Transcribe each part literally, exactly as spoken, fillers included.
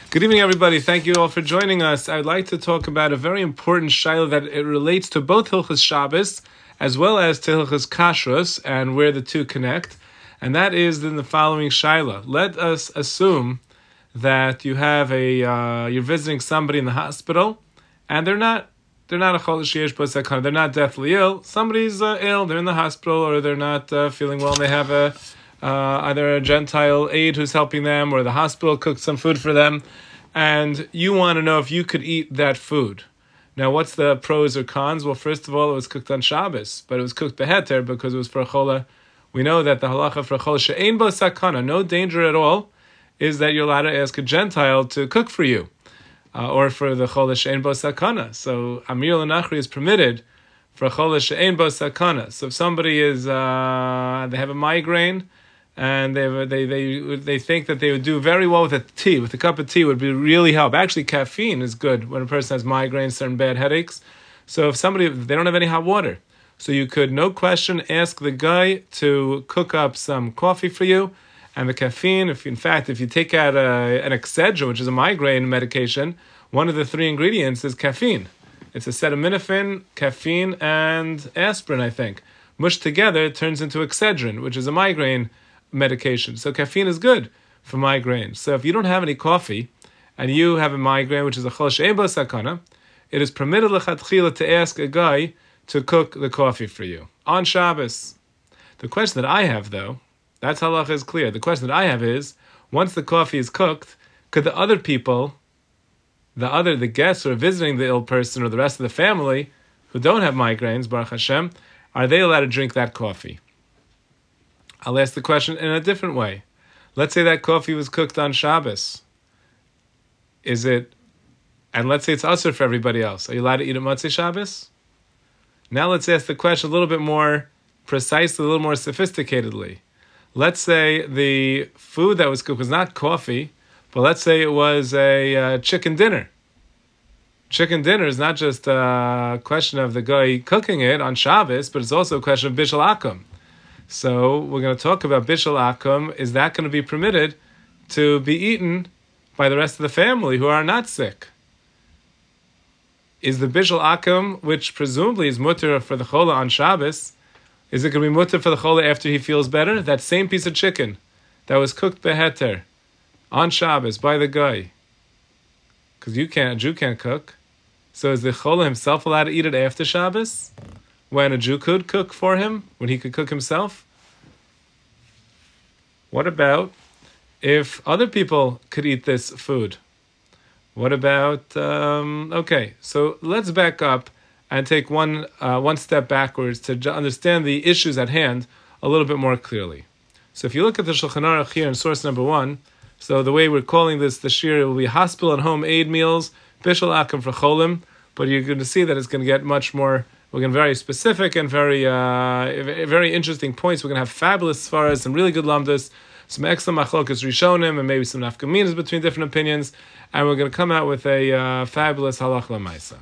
Good evening, everybody. Thank you all for joining us. I'd like to talk about a very important shaila that it relates to both Hilchos Shabbos as well as to Hilchos Kashrus and where the two connect, and that is in the following shaila. Let us assume that you have a uh, you're visiting somebody in the hospital, and they're not they're not a chol sheyesh bo sakana. They're not deathly ill. Somebody's uh, ill. They're in the hospital, or they're not uh, feeling well. And they have a uh, either a Gentile aide who's helping them, or the hospital cooked some food for them, and you want to know if you could eat that food. Now, what's the pros or cons? Well, first of all, it was cooked on Shabbos, but it was cooked beheter because it was for a chola. We know that the halacha for a chola she'ein bo sakana, no danger at all, is that you're allowed to ask a Gentile to cook for you, uh, or for the chola she'ein bo sakana. So Amir l'Nachri is permitted for a chola she'ein bo sakana. So if somebody is, uh, they have a migraine, and they they they they think that they would do very well with a tea, with a cup of tea would be really help. Actually, caffeine is good when a person has migraines, certain bad headaches. So if somebody, if they don't have any hot water, so you could, no question, ask the guy to cook up some coffee for you, and the caffeine. If in fact, if you take out a, an Excedrin, which is a migraine medication, one of the three ingredients is caffeine. It's acetaminophen, caffeine, and aspirin, I think. Mushed together, it turns into Excedrin, which is a migraine medication. So caffeine is good for migraine. So if you don't have any coffee and you have a migraine, which is a chol she'ein bo sakana, it is permitted lechatchila to ask a guy to cook the coffee for you on Shabbos. The question that I have, though, that's halacha is clear. The question that I have is, once the coffee is cooked, could the other people, the other the guests who are visiting the ill person or the rest of the family who don't have migraines, Baruch Hashem, are they allowed to drink that coffee? I'll ask the question in a different way. Let's say that coffee was cooked on Shabbos. Is it, and let's say it's usher for everybody else. Are you allowed to eat at Motzei Shabbos? Now let's ask the question a little bit more precisely, a little more sophisticatedly. Let's say the food that was cooked was not coffee, but let's say it was a uh, chicken dinner. Chicken dinner is not just a question of the guy cooking it on Shabbos, but it's also a question of bishul akum. So we're going to talk about bishul akum. Is that going to be permitted to be eaten by the rest of the family who are not sick? Is the bishul akum, which presumably is mutter for the chola on Shabbos, is it going to be mutter for the chola after he feels better? That same piece of chicken that was cooked beheter on Shabbos by the guy, because you can't, a Jew can't cook. So is the chola himself allowed to eat it after Shabbos, when a Jew could cook for him, when he could cook himself? What about if other people could eat this food? What about, um, okay, so let's back up and take one uh, one step backwards to understand the issues at hand a little bit more clearly. So if you look at the Shulchan Aruch here in source number one, so the way we're calling this, the shir, it will be hospital and home aid meals, bishul akum for cholim, but you're going to see that it's going to get much more. We're going to be very specific and very uh, very interesting points. We're going to have fabulous svaras, some really good lamdas, some excellent machlokas rishonim, and maybe some nafkaminas between different opinions. And we're going to come out with a uh, fabulous halach l'maisa.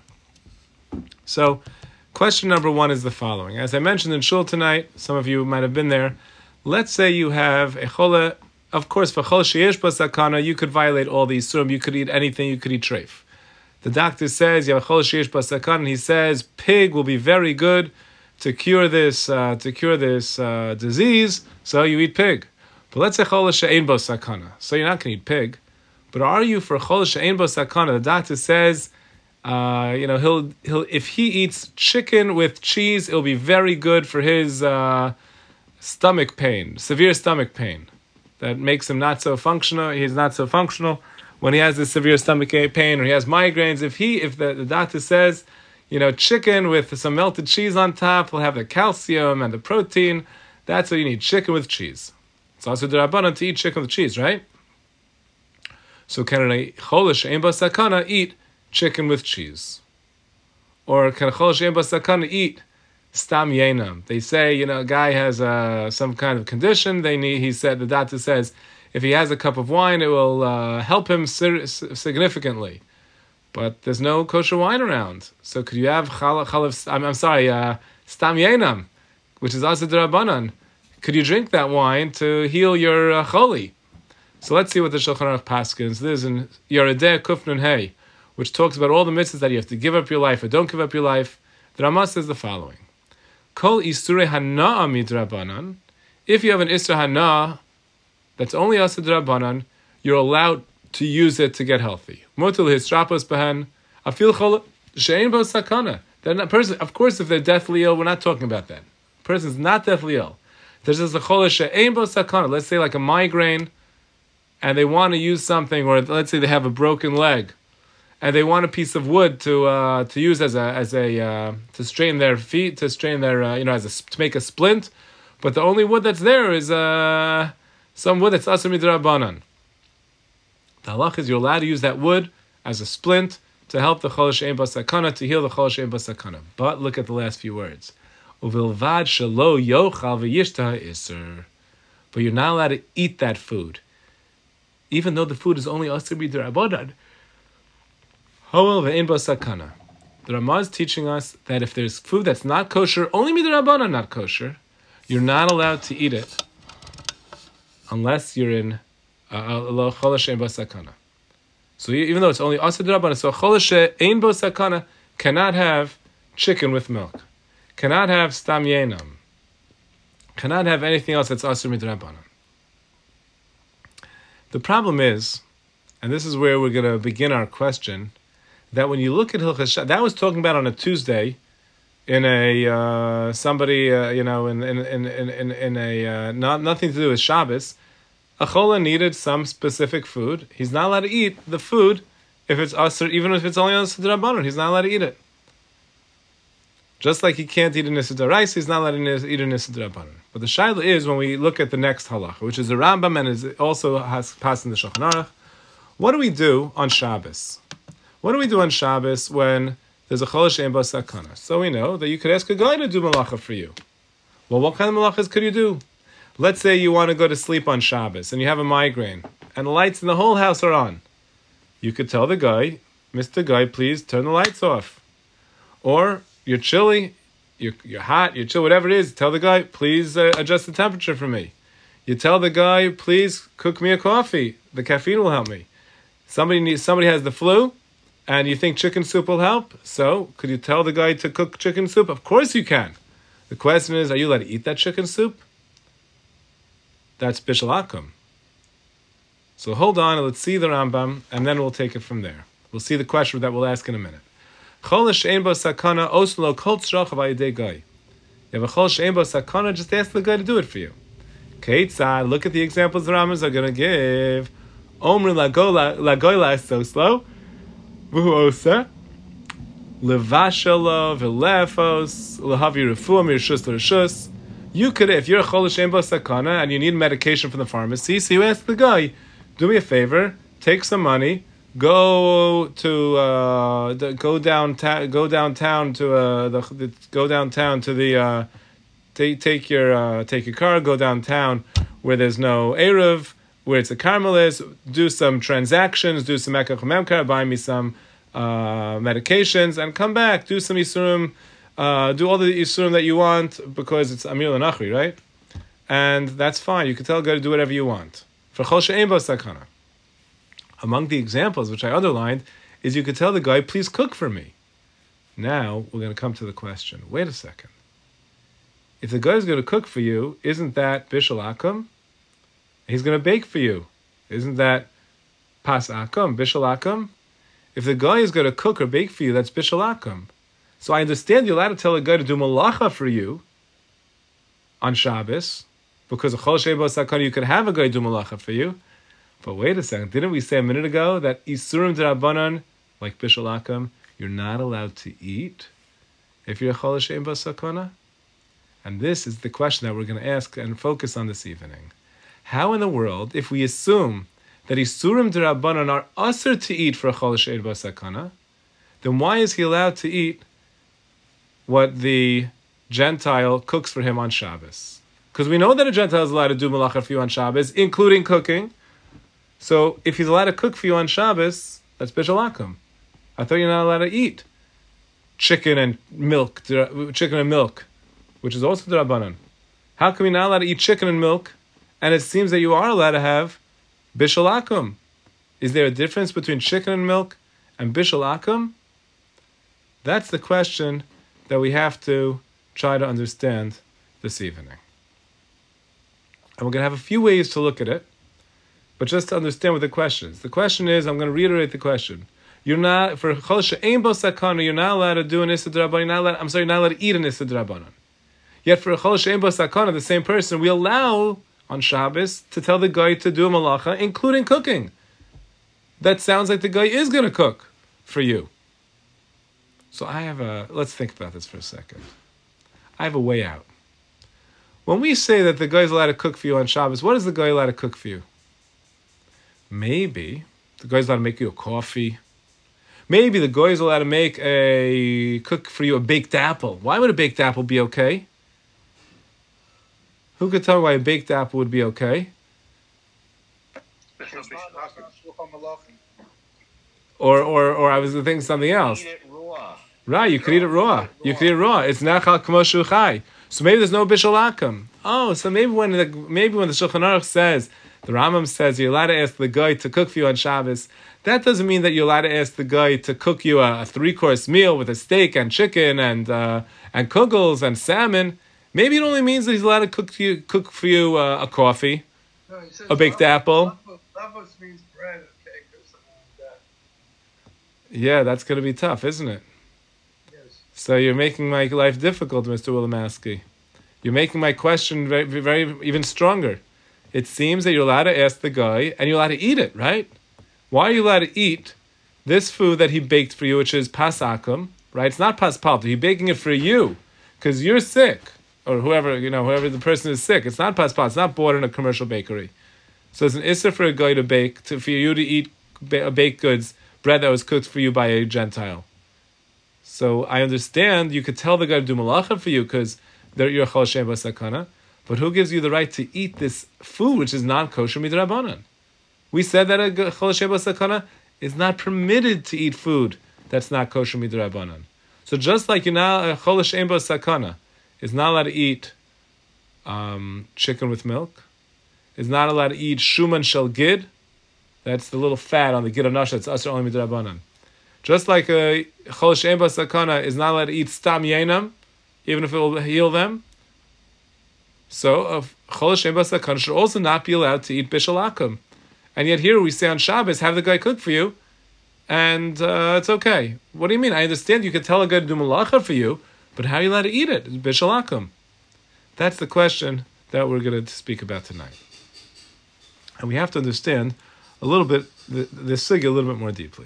So, question number one is the following. As I mentioned in shul tonight, some of you might have been there. Let's say you have a chola. Of course, for chol sheyesh bo sakana, you could violate all these surim. You could eat anything. You could eat treif. The doctor says you have a chol sheyesh bo sakana, and he says pig will be very good to cure this uh, to cure this uh, disease. So you eat pig. But let's say chol she'ein bo sakana. So you're not going to eat pig. But are you for chol she'ein bo sakana? The doctor says, uh, you know, he'll he'll if he eats chicken with cheese, it'll be very good for his uh, stomach pain, severe stomach pain, that makes him not so functional. He's not so functional when he has this severe stomach pain or he has migraines. If he, if the, the doctor says, you know, chicken with some melted cheese on top will have the calcium and the protein, that's what you need. Chicken with cheese. It's also the rabbanon to eat chicken with cheese, right? So can a chol she'ein bo sakana eat chicken with cheese? Or can a chol she'ein bo sakana eat stam yenam? They say, you know, a guy has uh, some kind of condition. They need. He said, the doctor says, if he has a cup of wine, it will uh, help him significantly. But there's no kosher wine around. So could you have chalav? Chal- I'm, I'm sorry, uh, stam yenam, which is also the rabbanon. Could you drink that wine to heal your uh, choli? So let's see what the Shulchan Aruch paskins. This is in Yerideh Kufnun Hey, which talks about all the mitzvahs that you have to give up your life or don't give up your life. The Ramah says the following: Kol Isure Hana'a Midrabanan. If you have an Isra Hana'a that's only Asa Drabanan, you're allowed to use it to get healthy. Mutul Histrapos Behen Afil Chol Shein Bo Sakana. They're not person. Of course, if they're deathly ill, we're not talking about that. A person's not deathly ill. There's just a Chol Shein Bo Sakana. Let's say like a migraine, and they want to use something, or let's say they have a broken leg, and they want a piece of wood to uh, to use as a as a uh, to strain their feet, to strain their uh, you know as a, to make a splint, but the only wood that's there is uh, some wood that's asur midrabanan. The halach is you're allowed to use that wood as a splint to help the chol she'ein bo sakana, to heal the chol she'ein bo sakana. But look at the last few words. Uvilvad shelo yochal v'yishta iser. But you're not allowed to eat that food, even though the food is only asur midrabanan. Hoel ve'ein bo sakana. The Ramah is teaching us that if there's food that's not kosher, only midrabanan not kosher, you're not allowed to eat it unless you're in chol she'ein bo sakana. So even though it's only asur drabanan, so chol she'ein bo sakana cannot have chicken with milk, cannot have stam yenam, cannot have anything else that's asur midrabanan. The problem is, and this is where we're going to begin our question, that when you look at Hilchas Shabbos, that was talking about on a Tuesday, in a uh, somebody uh, you know in in in in in a uh, not nothing to do with Shabbos. A chola needed some specific food. He's not allowed to eat the food if it's asur, even if it's only asur drabanan. He's not allowed to eat it. Just like he can't eat a nisud d'oraisa, he's not allowed to eat a nisud drabanan. But the shaila is when we look at the next halacha, which is the Rambam and is also has passed in the Shulchan Aruch. What do we do on Shabbos? What do we do on Shabbos when there's a chol she'ein bo sakana? So we know that you could ask a guy to do malacha for you. Well, what kind of malachas could you do? Let's say you want to go to sleep on Shabbos and you have a migraine and the lights in the whole house are on. You could tell the guy, Mister Guy, please turn the lights off. Or you're chilly, you're, you're hot, you're chill, whatever it is, tell the guy, please uh, adjust the temperature for me. You tell the guy, please cook me a coffee. The caffeine will help me. Somebody needs, somebody has the flu and you think chicken soup will help. So could you tell the guy to cook chicken soup? Of course you can. The question is, are you allowed to eat that chicken soup? That's bishul akum. So hold on and let's see the Rambam, and then we'll take it from there. We'll see the question that we'll ask in a minute. Chol she'ein bo sakana oslo kol tzrach v'ayidei guy. You have a chol she'ein bo sakana, just ask the guy to do it for you. Keitzad, look at the examples the Rambams are going to give. Omri lagoy la soslo v'hu osa levashalo v'lefos lehavi refuah mirshus l'reshus. You could, if you're a chol she'ein bo sakana and you need medication from the pharmacy, so you ask the guy, do me a favor, take some money, go to uh, the, go downtown, go downtown to uh, the, the go downtown to the uh, take take your uh, take your car, go downtown where there's no eruv, where it's a Carmelis, do some transactions, do some ekach memkar, buy me some uh, medications, and come back, do some yisurim. Uh, do all the yisurim that you want because it's Amir L'Nachri, right? And that's fine. You can tell a guy to do whatever you want. For chol she'ein bo sakana. Among the examples which I underlined is you could tell the guy, please cook for me. Now we're going to come to the question. Wait a second. If the guy is going to cook for you, isn't that bishul akum? He's going to bake for you. Isn't that pas akum, bishul akum? If the guy is going to cook or bake for you, that's bishul akum. So I understand you're allowed to tell a guy to do malacha for you on Shabbos, because a chol she'ein bo sakana you could have a guy do malacha for you. But wait a second, didn't we say a minute ago that isurim d'Rabbanan, like bishul akum, you're not allowed to eat if you're a chol she'ein bo sakana? And this is the question that we're going to ask and focus on this evening. How in the world, if we assume that isurim d'Rabbanan are asur to eat for a chol she'ein bo sakana, then why is he allowed to eat what the Gentile cooks for him on Shabbos? Because we know that a Gentile is allowed to do malacha for you on Shabbos, including cooking. So if he's allowed to cook for you on Shabbos, that's bishul akum. I thought you're not allowed to eat chicken and milk, chicken and milk, which is also d'Rabbanan. How come you're not allowed to eat chicken and milk, and it seems that you are allowed to have Bishul Akum. Is there a difference between chicken and milk and Bishul Akum? That's the question that we have to try to understand this evening. And we're going to have a few ways to look at it, but just to understand what the question is. The question is, I'm going to reiterate the question. You're not, for Chol She'ein Bo Sakana, you're not allowed to do an Issa D'Rabbanan, not allowed, I'm sorry, you're not allowed to eat an Issa D'Rabbanan. Yet for Chol She'ein Bo Sakana, the same person, we allow on Shabbos to tell the guy to do a malacha, including cooking. That sounds like the guy is going to cook for you. So I have a, let's think about this for a second. I have a way out. When we say that the guy's allowed to cook for you on Shabbos, what is the guy allowed to cook for you? Maybe the guy's allowed to make you a coffee. Maybe the guy's allowed to make a, cook for you a baked apple. Why would a baked apple be okay? Who could tell me why a baked apple would be okay? Or, or, or I was thinking something else. Eat it raw. Right, you could eat it raw. You could eat it raw. It's nachal k'mo shu chai. So maybe there's no bishul akum. Oh, so maybe when the maybe when the Shulchan Aruch says, the Rambam says you're allowed to ask the guy to cook for you on Shabbos, that doesn't mean that you're allowed to ask the guy to cook you a, a three-course meal with a steak and chicken and uh, and kugels and salmon. Maybe it only means that he's allowed to cook you, cook for you uh, a coffee, no, he says a baked apple. Lavos means bread or cake or something like that. Yeah, that's going to be tough, isn't it? Yes. So you're making my life difficult, Mister Willimaski. You're making my question very, very even stronger. It seems that you're allowed to ask the guy, and you're allowed to eat it, right? Why are you allowed to eat this food that he baked for you, which is pasakum, right? It's not paspalta. He's baking it for you because you're sick, or whoever you know, whoever the person is sick. It's not paspalta. It's not bought in a commercial bakery. So it's an issur for a guy to bake, to, for you to eat ba- baked goods, bread that was cooked for you by a Gentile. So I understand you could tell the guy to do malacha for you because you're chol she'ein bo sakana, but who gives you the right to eat this food which is non-kosher midrabanan? We said that a chol she'ein bo sakana is not permitted to eat food that's not kosher midrabanan. So just like you're not a chol she'ein bo sakana is not allowed to eat um, chicken with milk, is not allowed to eat shuman shel gid, that's the little fat on the gid anasha, it's asr only midrabanan. Just like a chol she'ein bo sakana is not allowed to eat stam yenam, even if it will heal them. So a chol she'ein bo sakana should also not be allowed to eat bishul akum. And yet here we say on Shabbos, have the guy cook for you, and uh, it's okay. What do you mean? I understand you could tell a guy to do malacha for you, but how are you allowed to eat it? It's bishul akum. That's the question that we're going to speak about tonight. And we have to understand a little bit, the, the sugya a little bit more deeply.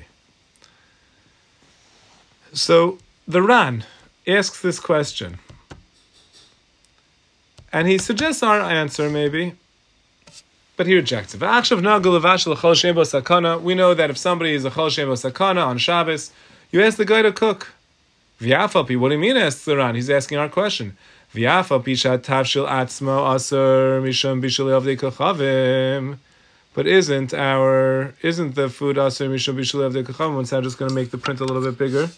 So the Ran asks this question, and he suggests our answer maybe, but he rejects it. We know that if somebody is a chol she'ein bo sakana on Shabbos, you ask the guy to cook. V'yafalpi, what do you mean? Asks the Ran. He's asking our question. V'yafalpi shatavshil atzmo aser mishum bishul avdei kochavim. But isn't our isn't the food aser mishum bishul avdei kochavim? Once I'm just going to make the print a little bit bigger.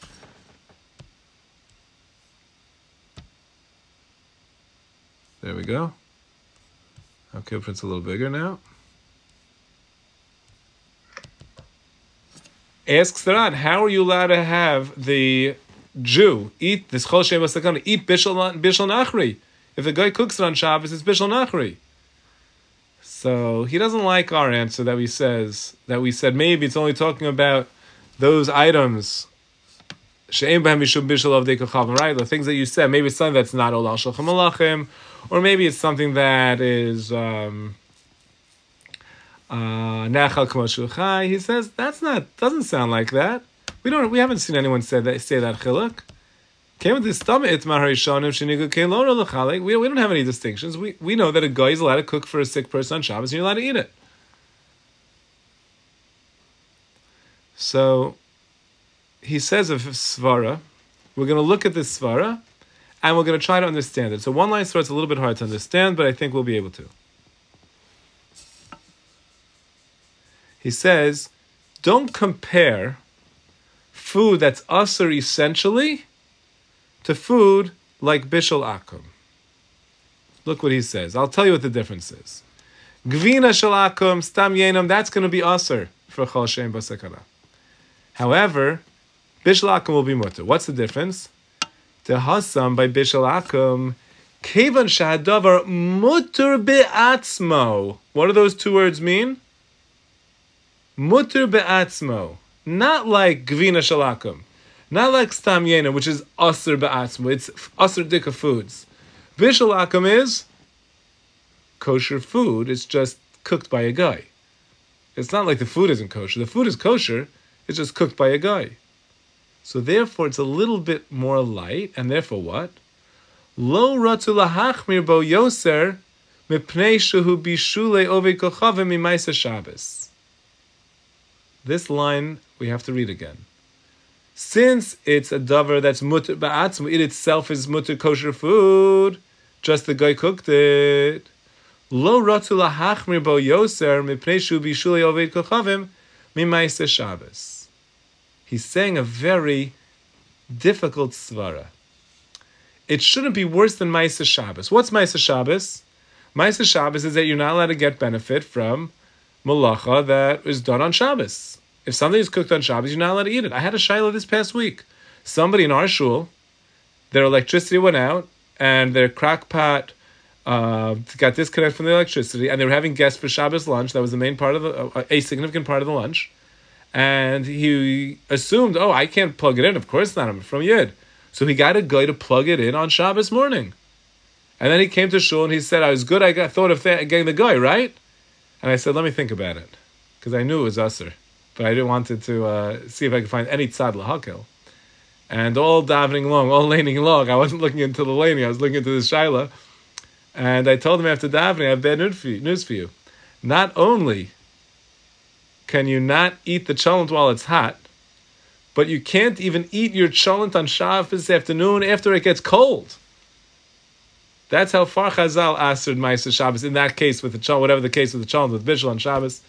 There we go. Okay, print's a little bigger now. Asks the Ran, how are you allowed to have the Jew eat this chol she'ein bo sakana, eat bishul bishul nachri? If the guy cooks it on Shabbos, it's bishul nachri. So he doesn't like our answer that we says that we said maybe it's only talking about those items. She'ein b'hem mishum bishul avdei kochavim, right? The things that you said, maybe it's something that's not olal shulchan malachim, or maybe it's something that is um, uh, nachal k'mo shu chai. He says that's not doesn't sound like that. We don't. We haven't seen anyone say that say that chiluk. Came with the stomach itmar harishonim shenigu kelono l'chalek. We we don't have any distinctions. We we know that a guy is allowed to cook for a sick person on Shabbos, and you're allowed to eat it. So he says of svara, we're going to look at this svara, and we're going to try to understand it. So one line svara is a little bit hard to understand, but I think we'll be able to. He says, don't compare food that's asur essentially to food like bishul akum. Look what he says. I'll tell you what the difference is. Gvina shalakum, stam yenam, that's going to be aser for chol she'en bo sakana. However, bishalakum will be mutter. What's the difference? Tehasam by bishalakum, kevan shahadavar mutter be'atzmo. What do those two words mean? Mutter be'atzmo. Not like gvina shalakum. Not like stam yena, which is aser be'atzmo. It's aser dika foods. Bishalakum is kosher food. It's just cooked by a guy. It's not like the food isn't kosher. The food is kosher. It's just cooked by a guy. So therefore, it's a little bit more light. And therefore what? Lo ratu lahachmir bo yoser mipnei shehu bishule ovei kochavim mimaisa Shabbos. This line we have to read again. Since it's a davar that's mutter ba'atzmo, it itself is mutter kosher food, just the guy cooked it. Lo ratu lahachmir bo yoser mipnei shehu bishule ovei kochavim mimaisa Shabbos. He's saying a very difficult svara. It shouldn't be worse than Maisa Shabbos. What's Maisa Shabbos? Maisa Shabbos is that you're not allowed to get benefit from malacha that is done on Shabbos. If something is cooked on Shabbos, you're not allowed to eat it. I had a shayla this past week. Somebody in our shul, their electricity went out, and their crock pot uh, got disconnected from the electricity, and they were having guests for Shabbos lunch. That was the main part of the, uh, a significant part of the lunch. And he assumed, oh, I can't plug it in. Of course not. I'm from Yid. So he got a guy to plug it in on Shabbos morning. And then he came to shul and he said, I was good. I got thought of th- getting the guy, right? And I said, let me think about it. Because I knew it was Usser. But I didn't want to uh, see if I could find any tzad lahakel. And all davening long, all laning long, I wasn't looking into the laning. I was looking into the shaila. And I told him after davening, I have bad news for you. News for you. Not only can you not eat the cholent while it's hot, but you can't even eat your cholent on Shabbos afternoon after it gets cold. That's how far Chazal asked Ma'aser Shabbos in that case with the cholent, whatever the case with the cholent with Bishul on Shabbos.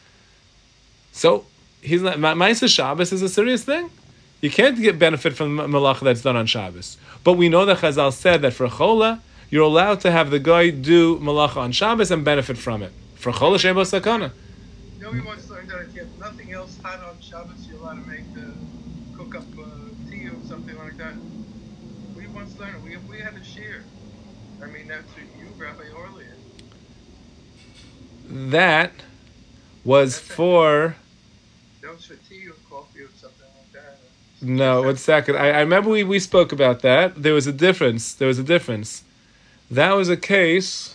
So he's not Ma'aser Shabbos is a serious thing. You can't get benefit from the malacha that's done on Shabbos. But we know that Chazal said that for Chola, you're allowed to have the guy do malacha on Shabbos and benefit from it. For Chola she'en bo sakana. Nobody wants to learn that if you have nothing else hot on Shabbos, you're allowed to make the cook up uh, tea or something like that. We once learned we we had a shear. I mean, that's what you, Rabbi Orley. That was that's for. That was for tea or coffee or something like that. No, one second. I, I remember we, we spoke about that. There was a difference. There was a difference. That was a case.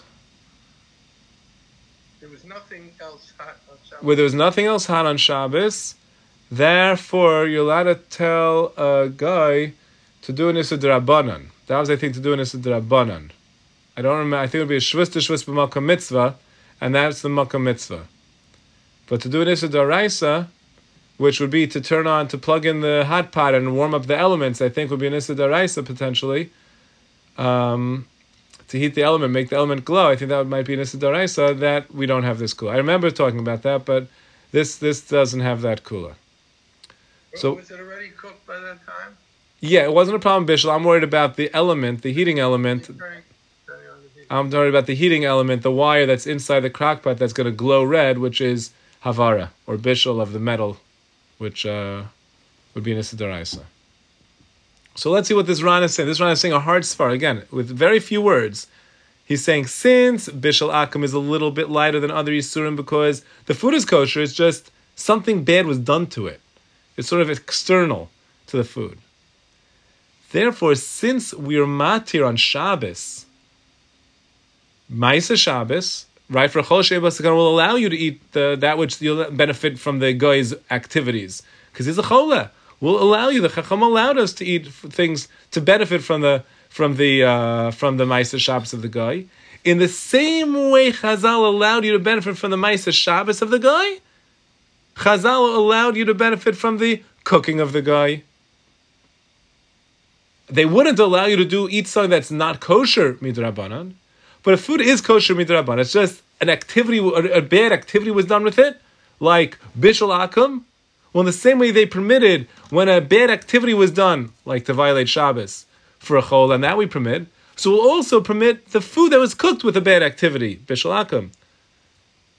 There was nothing else hot on Shabbos. Where there was nothing else hot on Shabbos. Therefore, you're allowed to tell a guy to do an Issa D'Rabbanan. That was, I think, to do an Issa D'Rabbanan. I don't remember. I think it would be a Shvus to Shvus b'Malka Mitzvah, and that's the Malka Mitzvah. But to do an Issa D'Oraisa, which would be to turn on, to plug in the hot pot and warm up the elements, I think would be an Issa D'Oraisa potentially. Um, to heat the element, make the element glow. I think that might be an Issa D'Oraisa, that we don't have this kula. I remember talking about that, but this this doesn't have that kula. So, was it already cooked by that time? Yeah, it wasn't a problem, Bishul. I'm worried about the element, the heating element. I'm worried about the heating element, the wire that's inside the crockpot that's going to glow red, which is Havara, or Bishul of the metal, which uh, would be an Issa D'Oraisa. So let's see what this Ran is saying. This Ran is saying a hard svar, again, with very few words. He's saying, since Bishul Akum is a little bit lighter than other Yisurim because the food is kosher, it's just something bad was done to it. It's sort of external to the food. Therefore, since we're matir on Shabbos, Ma'aser Shabbos, right, for Chol She'en bo sakana will allow you to eat the, that which you'll benefit from the guy's activities. Because he's a chola. Will allow you, the Chacham allowed us to eat things to benefit from the from the uh, from the Ma'aser Shabbos of the guy. In the same way Chazal allowed you to benefit from the Ma'aser Shabbos of the guy, Chazal allowed you to benefit from the cooking of the guy. They wouldn't allow you to do eat something that's not kosher midrabanan, but if food is kosher midrabanan, it's just an activity, a bad activity was done with it, like bishul akum. Well, in the same way they permitted when a bad activity was done, like to violate Shabbos for a chol, and that we permit. So we'll also permit the food that was cooked with a bad activity, bishul akum.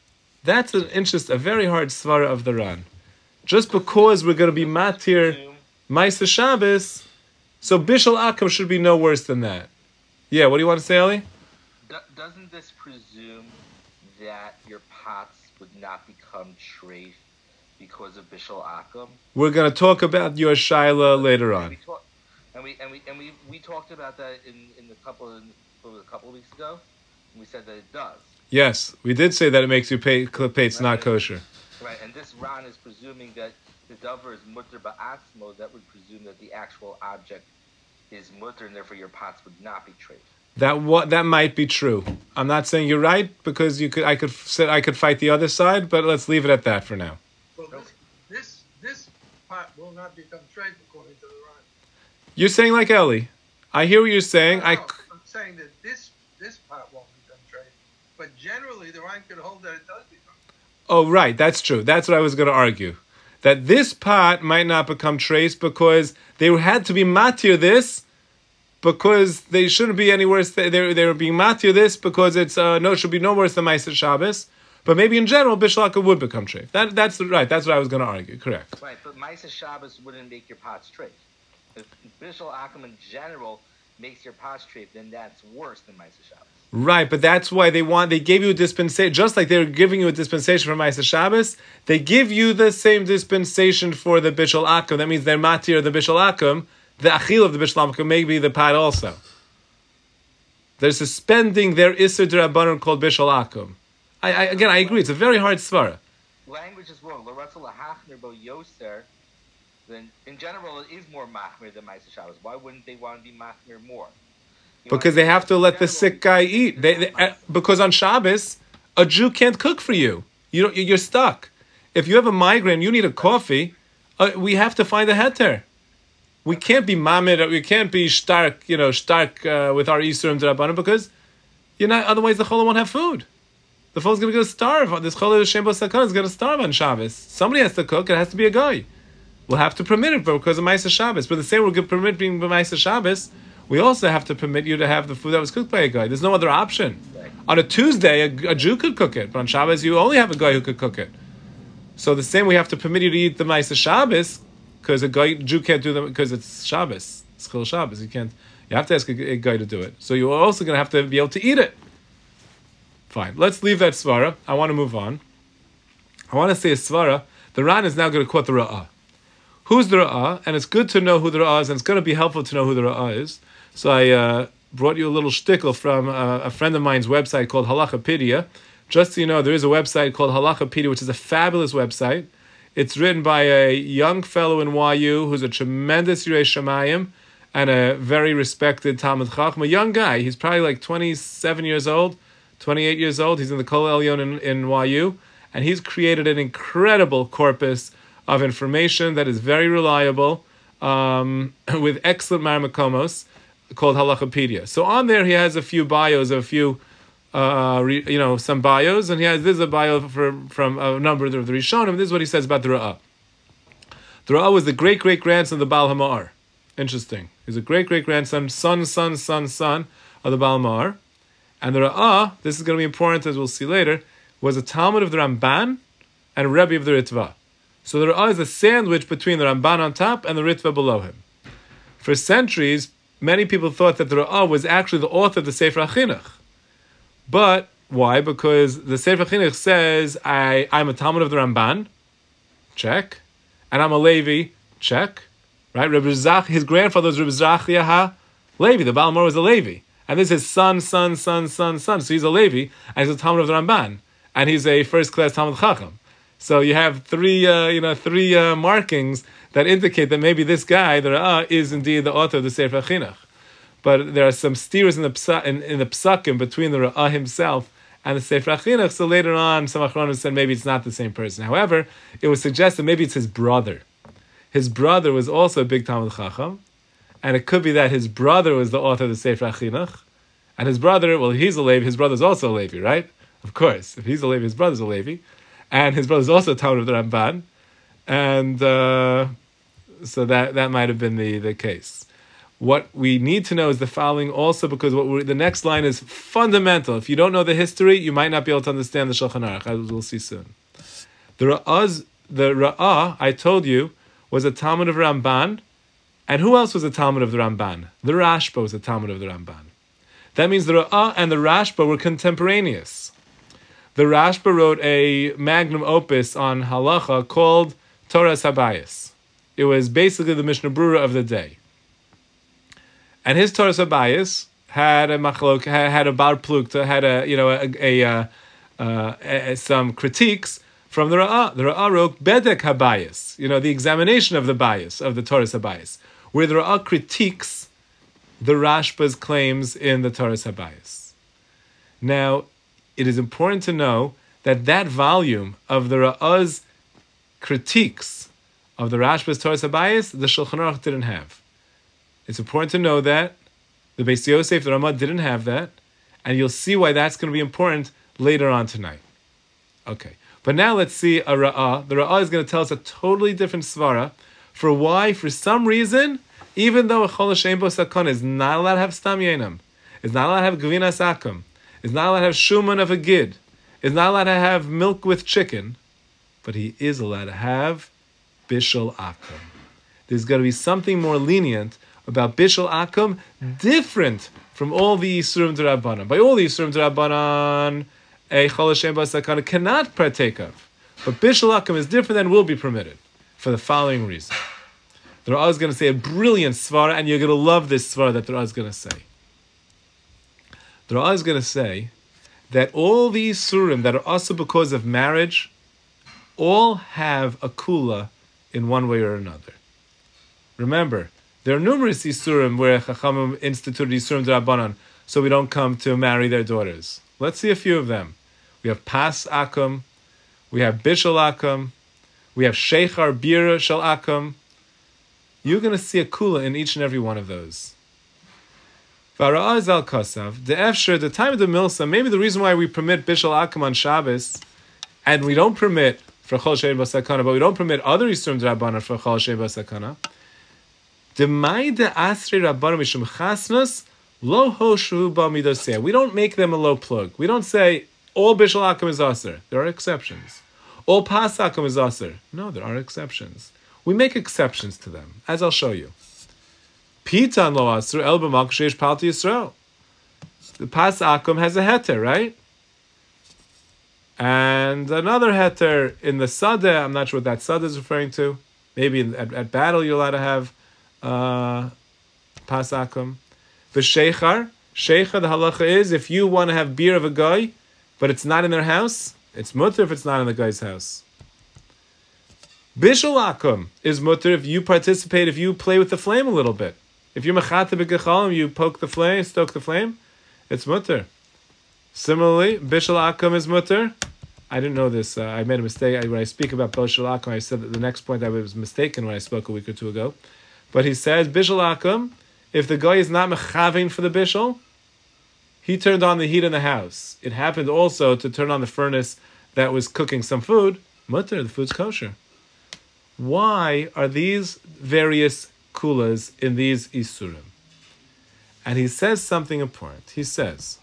That's an interest, a very hard svara of the Ran. Just because we're going to be matir Maisa Shabbos, so Bishul Akum should be no worse than that. Yeah, what do you want to say, Ali? Doesn't this presume that your pots would not become treif because of Bishul Akum? We're going to talk about your Shaila later on. And we, talk, and we and we and we we talked about that in in the couple of, a couple of weeks ago. And we said that it does. Yes, we did say that it makes you pay plates right. not kosher. Right, and this Ran is presuming that the dover is mutter ba'atzmo. That would presume that the actual object is mutter, and therefore your pots would not be treif. That what that might be true. I'm not saying you're right because you could. I could say I could fight the other side, but let's leave it at that for now. Well, this this, this pot will not become treif according to the Ran. You're saying like Ellie. I hear what you're saying. No, I. I'm saying that this this pot won't become treif, but generally the Ran could hold that it does become. Oh, right. That's true. That's what I was going to argue. That this pot might not become trace because they had to be matir this. Because they shouldn't be any worse. They they were being matir this because it's uh, no it should be no worse than Ma'aser Shabbos. But maybe in general, Bishul Akum would become treif. That that's right. That's what I was going to argue. Correct. Right, but Ma'aser Shabbos wouldn't make your pots treif. If Bishul Akum in general makes your pots treif, then that's worse than Ma'aser Shabbos. Right, but that's why they want. They gave you a dispensation, just like they were giving you a dispensation for Ma'aser Shabbos. They give you the same dispensation for the Bishul Akum. That means they're matir the Bishul Akum. The achil of the Bishul Akum may be the pot also. They're suspending their Isser D'Rabbanan called Bishul Akum. I, I, again, I agree. It's a very hard svara. Language is wrong. L'ratzel lahachmir bo yoser. Then, in general, it is more machmir than Ma'aser Shabbos. Why wouldn't they want to be machmir more? You because they have to let the sick guy eat. They, they, uh, because on Shabbos, a Jew can't cook for you. You don't, you're stuck. If you have a migraine, you need a coffee. Uh, we have to find a heter. We can't be mamid, we can't be stark, you know, stark uh, with our Yisurim D'Rabbanan because, you know, otherwise the Cholah won't have food. The Cholah's going to go starve. This Cholah Shem Bo Sakon is going to starve on Shabbos. Somebody has to cook. It has to be a guy. We'll have to permit it because of Ma'aser Shabbos. But the same we're going to permit being Ma'aser Shabbos, we also have to permit you to have the food that was cooked by a guy. There's no other option. On a Tuesday, a, a Jew could cook it. But on Shabbos, you only have a guy who could cook it. So the same, we have to permit you to eat the Ma'aser Shabbos because a guy, Jew can't do them because it's Shabbos. It's Chil Shabbos. You can't. You have to ask a, a guy to do it. So you're also going to have to be able to eat it. Fine. Let's leave that svara. I want to move on. I want to say a svara. The Ran is now going to quote the Ra'ah. Who's the Ra'ah? And it's good to know who the Ra'ah is, and it's going to be helpful to know who the Ra'ah is. So I uh, brought you a little shtickle from uh, a friend of mine's website called Halachapedia. Just so you know, there is a website called Halachapedia, which is a fabulous website. It's written by a young fellow in Y U who's a tremendous Yirei Shamayim and a very respected Talmud Chacham, a young guy. He's probably like twenty-seven years old, twenty-eight years old. He's in the Kol Elyon in, in Y U, and he's created an incredible corpus of information that is very reliable, um, with excellent marmakomos, called Halachapedia. So on there he has a few bios of a few, uh, re, you know, some bios, and he has, this is a bio from, from a number of the Rishonim. This is what he says about the Ra'ah. The Ra'ah was the great-great-grandson of the Baal HaMa'ar. Interesting. He's a great-great-grandson, son, son, son, son of the Baal HaMa'ar. And the Ra'ah, this is going to be important as we'll see later, was a Talmud of the Ramban and a Rebbe of the Ritva. So the Ra'ah is a sandwich between the Ramban on top and the Ritva below him. For centuries, many people thought that the Ra'ah was actually the author of the Sefer HaChinuch. But why? Because the Sefer HaChinuch says, I, I'm a Talmud of the Ramban, check, and I'm a Levi, check, right? Rebbe Zach, his grandfather was Rebbe Zachariah HaLevi, the Baal HaMa'ar was a Levi. And this is son, son, son, son, son. So he's a Levi, and he's a Talmud of the Ramban. And he's a first-class Talmud Chacham. So you have three, uh, you know, three uh, markings that indicate that maybe this guy, the Ra'ah, is indeed the author of the Sefer HaChinuch. But there are some steers in the psa- in, in the psakim between the Ra'ah himself and the Sefer HaChinuch. So later on, some Achronim said maybe it's not the same person. However, it was suggested maybe it's his brother. His brother was also a big Talmud Chacham, and it could be that his brother was the author of the Sefer HaChinuch, and his brother, well, he's a Levi, his brother's also a Levi, right? Of course, if he's a Levi, his brother's a Levi, and his brother's also a Talmud of the Ramban, and uh, so that, that might have been the, the case. What we need to know is the following also, because what we're, the next line is fundamental. If you don't know the history, you might not be able to understand the Shulchan Aruch, as we'll see soon. The Ra'az, the Ra'ah, I told you, was a Talmud of Ramban. And who else was a Talmud of the Ramban? The Rashba was a Talmud of the Ramban. That means the Ra'ah and the Rashba were contemporaneous. The Rashba wrote a magnum opus on halacha called Torah Sabayis. It was basically the Mishnah Brura of the day. And his Torah Sabayis had a machlok, had a bar plukta, had a you know a, a, a, uh, a some critiques from the Ra'ah. The Ra'ah wrote Bedek Habayis, you know, the examination of the bias of the Torah Sabayis, where the Ra'ah critiques the Rashba's claims in the Torah Sabayis. Now, it is important to know that that volume of the Ra'ah's critiques of the Rashba's Torah Sabayis, the Shulchan Aruch didn't have. It's important to know that the Beis Yosef, the Ramah, didn't have that, and you'll see why that's going to be important later on tonight. Okay, but now let's see a Ra'ah. The Ra'ah is going to tell us a totally different svara for why, for some reason, even though a Chol Shein Bo Sakana is not allowed to have Stam Yenam, is not allowed to have Gvinas Akum, is not allowed to have Shuman of a Gid, is not allowed to have milk with chicken, but he is allowed to have Bishul Akum. There's going to be something more lenient about Bishul Akum, different from all the Yisurim D'Rabbanan. By all the Yisurim D'Rabbanan, a Chol Shein Bo Sakana cannot partake of. But Bishul Akum is different and will be permitted for the following reason. The Ra'ah is going to say a brilliant svara, and you're going to love this svara that the Ra'ah is going to say. The Ra'ah is going to say that all these surim that are also because of marriage all have a kula in one way or another. Remember, there are numerous Yisurim where Chachamim instituted Yisurim D'Rabbanan so we don't come to marry their daughters. Let's see a few of them. We have Pas Akum, we have Bishul Akum, we have Sheichar Bira Shel Akum. You're going to see a kula in each and every one of those. V'ara'ah zal kasav, the efshir, the time of the milsa, maybe the reason why we permit Bishul Akum on Shabbos, and we don't permit for Chol Shein Bo Sakana, but we don't permit other Yisurim D'Rabbanan for Chol Shein Bo Sakana. Demai de asri Rabbanan mishum chasnas lo hoshu ba midoseh. We don't make them a low plug. We don't say all Bishul Akum is aser. There are exceptions. All Pas Akum is aser. No, there are exceptions. We make exceptions to them, as I'll show you. Pitan lo aser el b'malk sheish palti Yisrael. The Pas Akum has a heter, right? And another heter in the Sadeh, I'm not sure what that Sadeh is referring to. Maybe in, at, at battle you're allowed to have uh, Pas Akum. The Sheichar, Sheichar, the halacha is, if you want to have beer of a guy, but it's not in their house, it's mutter if it's not in the guy's house. Bishul Akum is mutter if you participate, if you play with the flame a little bit. If you're mechata b'gechalim, you poke the flame, stoke the flame, it's mutter. Similarly, Bishul Akum is mutter. I didn't know this. Uh, I made a mistake. I, when I speak about Bishul Akum, I said that the next point I was mistaken when I spoke a week or two ago. But he says, Bishul Akum, if the guy is not mechavin for the Bishul, he turned on the heat in the house. It happened also to turn on the furnace that was cooking some food. Mutter, the food's kosher. Why are these various kulas in these isurim? And he says something important. He says,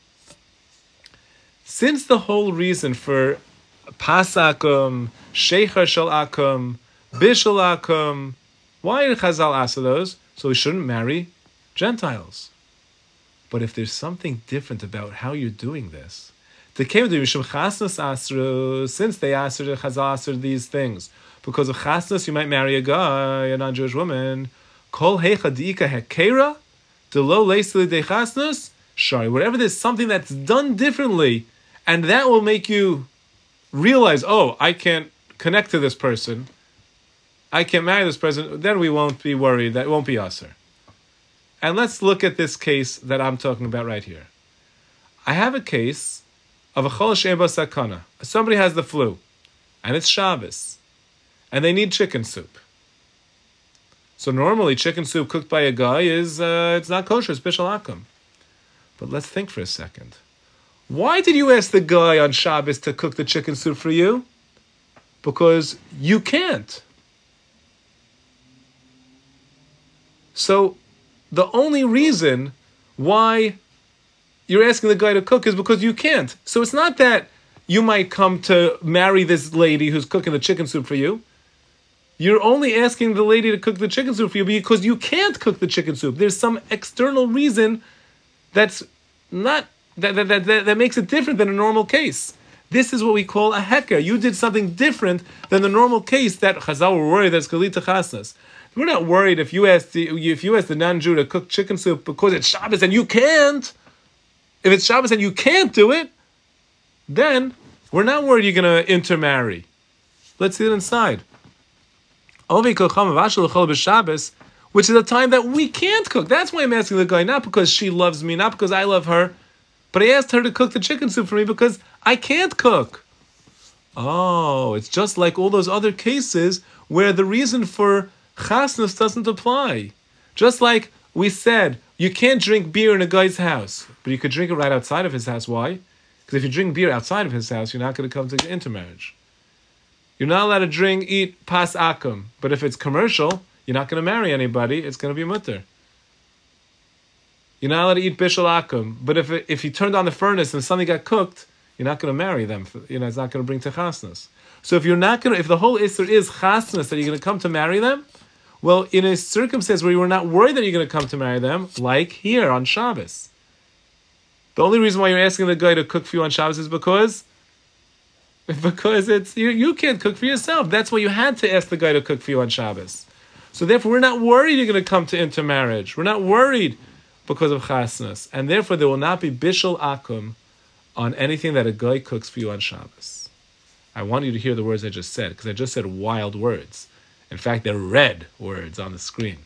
since the whole reason for Pas Akum, Sheichar Shel Akum, Bishul Akum, why did Chazal ask those? So we shouldn't marry Gentiles. But if there's something different about how you're doing this, they came to Mishum Chasnas Asru, since they asked Chazal asked these things. Because of Chasnas, you might marry a guy, a non-Jewish woman. Kol Heicha Diika Hekera, Delo Leisli De Chasnas, Shari. Whatever there's something that's done differently, and that will make you realize, oh, I can't connect to this person, I can't marry this person, then we won't be worried, that won't be aser. And let's look at this case that I'm talking about right here. I have a case of a Chol Shein Bo Sakana. Somebody has the flu, and it's Shabbos, and they need chicken soup. So normally chicken soup cooked by a guy is, uh, it's not kosher, it's Bishul Akum. But let's think for a second. Why did you ask the guy on Shabbos to cook the chicken soup for you? Because you can't. So the only reason why you're asking the guy to cook is because you can't. So it's not that you might come to marry this lady who's cooking the chicken soup for you. You're only asking the lady to cook the chicken soup for you because you can't cook the chicken soup. There's some external reason that's not that that, that, that, that makes it different than a normal case. This is what we call a heker. You did something different than the normal case that Chazal were worried that's Kalita Chasnas. We're not worried if you ask the if you ask the non-Jew to cook chicken soup because it's Shabbos and you can't. If it's Shabbos and you can't do it, then we're not worried you're going to intermarry. Let's see it inside. Which is a time that we can't cook. That's why I'm asking the guy, not because she loves me, not because I love her, but I asked her to cook the chicken soup for me because I can't cook. Oh, it's just like all those other cases where the reason for chasnus doesn't apply. Just like we said, you can't drink beer in a guy's house, but you could drink it right outside of his house. Why? Because if you drink beer outside of his house, you're not going to come to intermarriage. You're not allowed to drink, eat pas akum, but if it's commercial, you're not going to marry anybody, it's going to be mutter. You're not allowed to eat bishul akum, but if it, if you turned on the furnace and something got cooked, you're not going to marry them. You know, it's not going to bring to chasnus. So if you're not going to, if the whole issur is chasnus, that you're going to come to marry them, well, in a circumstance where you were not worried that you're going to come to marry them, like here on Shabbos. The only reason why you're asking the guy to cook for you on Shabbos is because, because it's you, you can't cook for yourself. That's why you had to ask the guy to cook for you on Shabbos. So therefore, we're not worried you're going to come to intermarriage. We're not worried because of chasnus. And therefore, there will not be bishul akum on anything that a guy cooks for you on Shabbos. I want you to hear the words I just said, because I just said wild words. In fact, they're red words on the screen.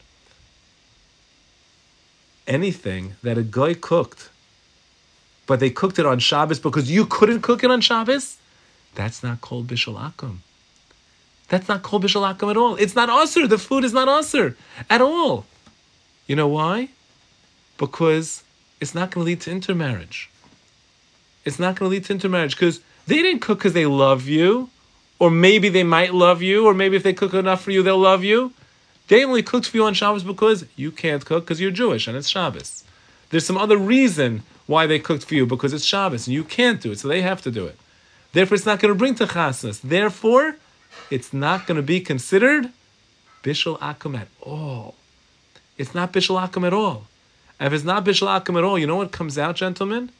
Anything that a guy cooked, but they cooked it on Shabbos because you couldn't cook it on Shabbos, that's not called bishul akum. That's not called bishul akum at all. It's not asur. The food is not asur at all. You know why? Because it's not going to lead to intermarriage. It's not going to lead to intermarriage because they didn't cook because they love you, or maybe they might love you, or maybe if they cook enough for you, they'll love you. They only cooked for you on Shabbos because you can't cook because you're Jewish and it's Shabbos. There's some other reason why they cooked for you because it's Shabbos and you can't do it, so they have to do it. Therefore, it's not going to bring to chasnus. Therefore, it's not going to be considered bishul akum at all. It's not bishul akum at all. And if it's not bishul akum at all, you know what comes out, gentlemen?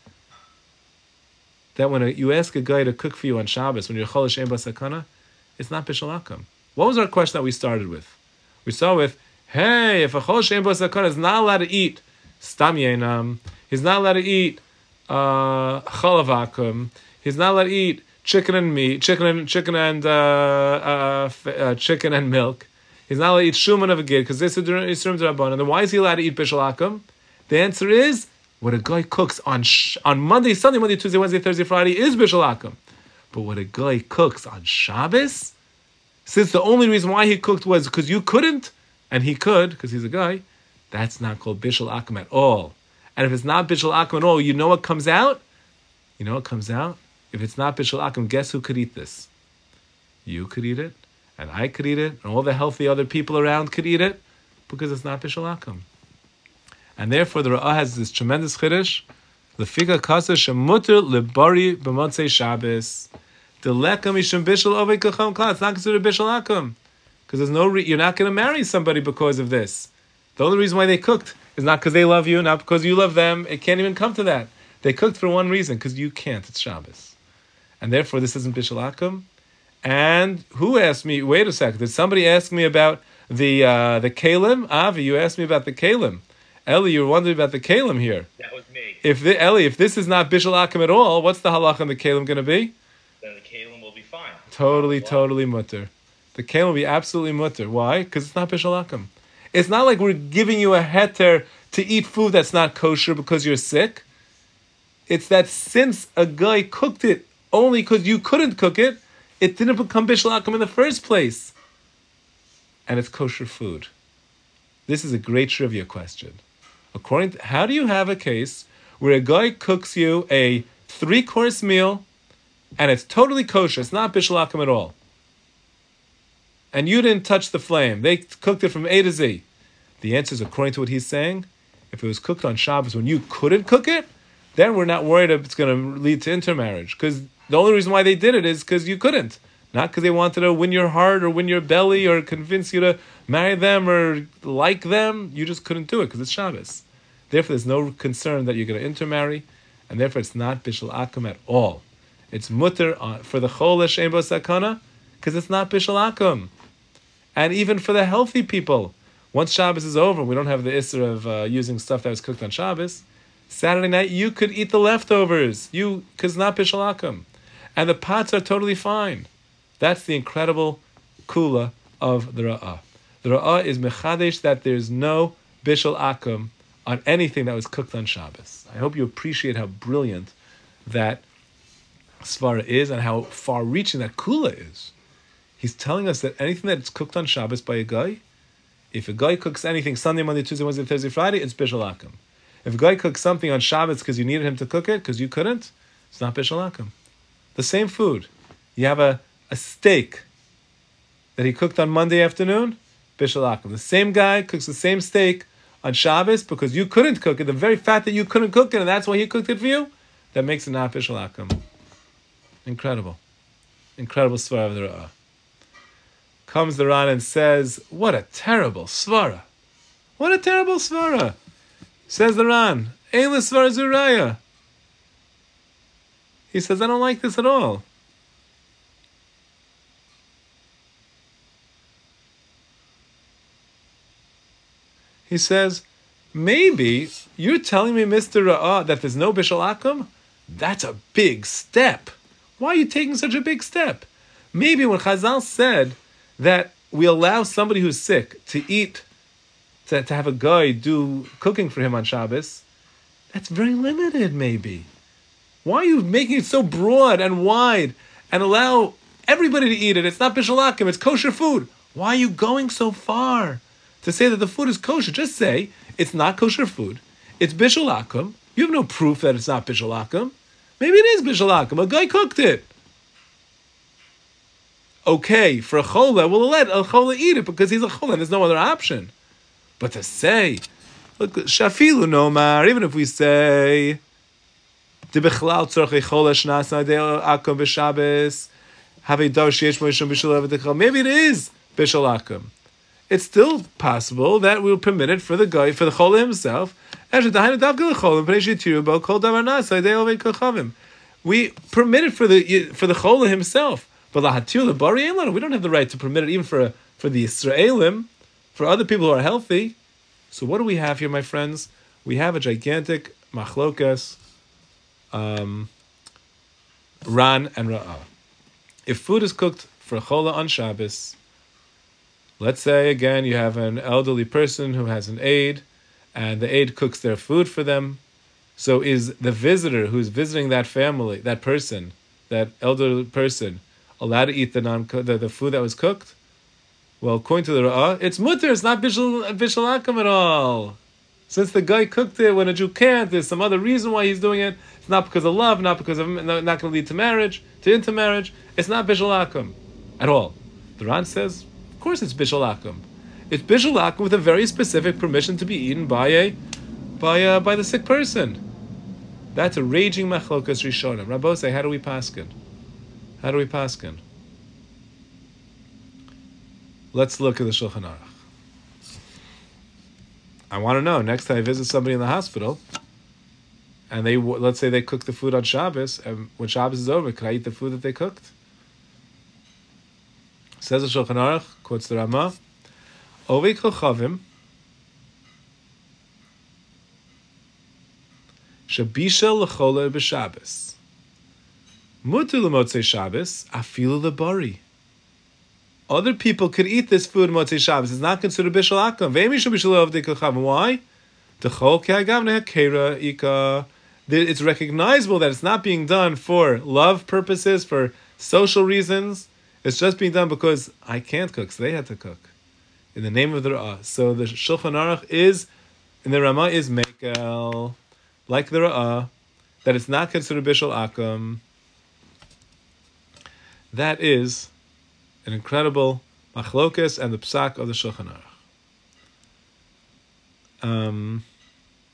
That when a, you ask a guy to cook for you on Shabbos, when you're cholish ein basakana, it's not bishul akum. What was our question that we started with? We started with, hey, if a cholish ein basakana is not allowed to eat stam yenam, he's not allowed to eat uh, chalav akum, he's not allowed to eat chicken and meat, chicken and chicken and uh, uh, uh, chicken and milk. He's not allowed to eat shuman of a gid because this is Yisurim D'Rabbanan. Then why is he allowed to eat bishul akum? The answer is what a guy cooks on sh- on Monday, Sunday, Monday, Tuesday, Wednesday, Thursday, Friday is bishul akum. But what a guy cooks on Shabbos, since the only reason why he cooked was because you couldn't, and he could because he's a guy, that's not called bishul akum at all. And if it's not bishul akum at all, you know what comes out? You know what comes out? If it's not bishul akum, guess who could eat this? You could eat it, and I could eat it, and all the healthy other people around could eat it, because it's not bishul akum. And therefore, the Ra'ah has this tremendous chiddush, Lefika kasa shemuter lebari b'motzei Shabbos. Deleka mishum bishul ovei kacham kla. It's not considered bishul akum, because there's no re- you're not going to marry somebody because of this. The only reason why they cooked is not because they love you, not because you love them. It can't even come to that. They cooked for one reason, because you can't. It's Shabbos. And therefore, this isn't bishul akum. And who asked me, wait a second, did somebody ask me about the uh, the kalim? Avi, you asked me about the kalim. Eli, you were wondering about the kalim here. That was me. If the, Eli, if this is not bishul akum at all, what's the halacha on the kalim going to be? Then the kalim will be fine. Totally, Wow. totally mutter. The kalim will be absolutely mutter. Why? Because it's not bishul akum. It's not like we're giving you a heter to eat food that's not kosher because you're sick. It's that since a guy cooked it only because you couldn't cook it, it didn't become bishul akum in the first place. And it's kosher food. This is a great trivia question. According to, how do you have a case where a guy cooks you a three-course meal and it's totally kosher, it's not bishul akum at all, and you didn't touch the flame, they cooked it from A to Z? The answer is, according to what he's saying, If it was cooked on Shabbos when you couldn't cook it, then we're not worried if it's going to lead to intermarriage. Because the only reason why they did it is because you couldn't. Not because they wanted to win your heart or win your belly or convince you to marry them or like them. You just couldn't do it because it's Shabbos. Therefore, there's no concern that you're going to intermarry, and therefore it's not Bishul Akum at all. It's mutter for the Chol She'en Bo Sakana because it's not Bishul Akum. And even for the healthy people, once Shabbos is over, we don't have the issur of uh, using stuff that was cooked on Shabbos. Saturday night, you could eat the leftovers. You, because not Bishul Akum. And the pots are totally fine. That's the incredible kula of the Ra'ah. The Ra'ah is mechadesh that there's no Bishul Akum on anything that was cooked on Shabbos. I hope you appreciate how brilliant that svara is and how far-reaching that kula is. He's telling us that anything that's cooked on Shabbos by a guy, if a guy cooks anything Sunday, Monday, Tuesday, Wednesday, Thursday, Friday, it's Bishul Akum. If a guy cooks something on Shabbos because you needed him to cook it, because you couldn't, it's not Bishul Akum. The same food. You have a, a steak that he cooked on Monday afternoon, Bishul Akum. The same guy cooks the same steak on Shabbos because you couldn't cook it. The very fact that you couldn't cook it and that's why he cooked it for you, that makes it not Bishul Akum. Incredible. Incredible svara of the Ra'ah. Comes the Ran and says, what a terrible svara. What a terrible svara. Says the Ran, Eila svara zuraya. He says, I don't like this at all. He says, maybe you're telling me, Mister Ra'ah, that there's no Bishul Akum? That's a big step. Why are you taking such a big step? Maybe when Chazal said that we allow somebody who's sick to eat, to, to have a guy do cooking for him on Shabbos, that's very limited, maybe. Why are you making it so broad and wide and allow everybody to eat it? It's not Bishul Akum, it's kosher food. Why are you going so far to say that the food is kosher? Just say, it's not kosher food, it's Bishul Akum. You have no proof that it's not Bishul Akum. Maybe it is Bishul Akum, a guy cooked it. Okay, for a chola, we'll let a chola eat it because he's a chola and there's no other option. But to say, look, shafilu nomar, even if we say, maybe it is Bishul Akum. It's still possible that we'll permit it for the guy, for the chola himself. We permit it for the for the chola himself. But lahatir lebari elanu, we don't have the right to permit it even for for the Yisraelim, for other people who are healthy. So what do we have here, my friends? We have a gigantic machlokas, um, Ran and Ra'ah. If food is cooked for chola on Shabbos, let's say again you have an elderly person who has an aide, and the aide cooks their food for them. So is the visitor who's visiting that family, that person, that elderly person, allowed to eat the non the, the food that was cooked? Well, according to the Ra'ah, it's mutter, it's not Bishul Akum at all. Since the guy cooked it when a Jew can't, there's some other reason why he's doing it. It's not because of love, not because of not going to lead to marriage, to intermarriage. It's not Bishul Akum at all. The Ran says, of course it's Bishul Akum. It's Bishul Akum with a very specific permission to be eaten by a by a, by the sick person. That's a raging machlokas rishonim. Rabbo say, how do we paskin? How do we paskin? Let's look at the Shulchan Aruch. I want to know, next time I visit somebody in the hospital, and they, let's say they cook the food on Shabbos, and when Shabbos is over, can I eat the food that they cooked? Says the Shulchan Aruch, quotes the Ramah, Ovei Kochavim, Shabishel L'chola B'Shabbos, Mutu L'motzei Shabbos, Afilu L'bari. Other people could eat this food Motzei Shabbos. It's not considered Bishul Akum. Why? It's recognizable that it's not being done for love purposes, for social reasons. It's just being done because I can't cook, so they had to cook. In the name of the Ra'ah. So the Shulchan Aruch is, in the Ramah is Mekel, like the Ra'ah, that it's not considered Bishul Akum. That is an incredible machlokas and the psak of the Shulchan Aruch. Um,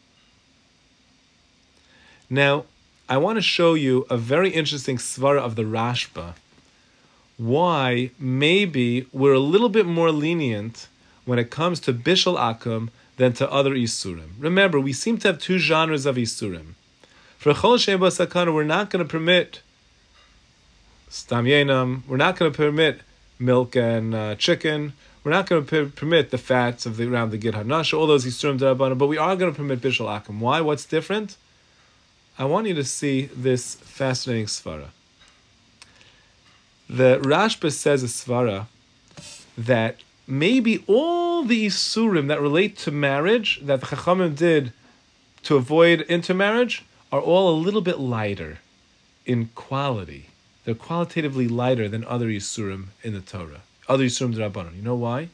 Now, I want to show you a very interesting svara of the Rashba. Why maybe we're a little bit more lenient when it comes to Bishul Akum than to other Isurim. Remember, we seem to have two genres of Isurim. For Chol Shein Bo Sakana, we're not going to permit Stam Yenam, we're not going to permit milk and uh, chicken, we're not going to per- permit the fats of the around the Gid Hanasha, all those Isurim Darabana, but we are going to permit Bishul Akum. Why? What's different? I want you to see this fascinating svara. The Rashba says a svara that maybe all the Isurim that relate to marriage that the Chachamim did to avoid intermarriage are all a little bit lighter in quality. They're qualitatively lighter than other Yisurim in the Torah. Other Yisurim D'Rabbanan. You know why?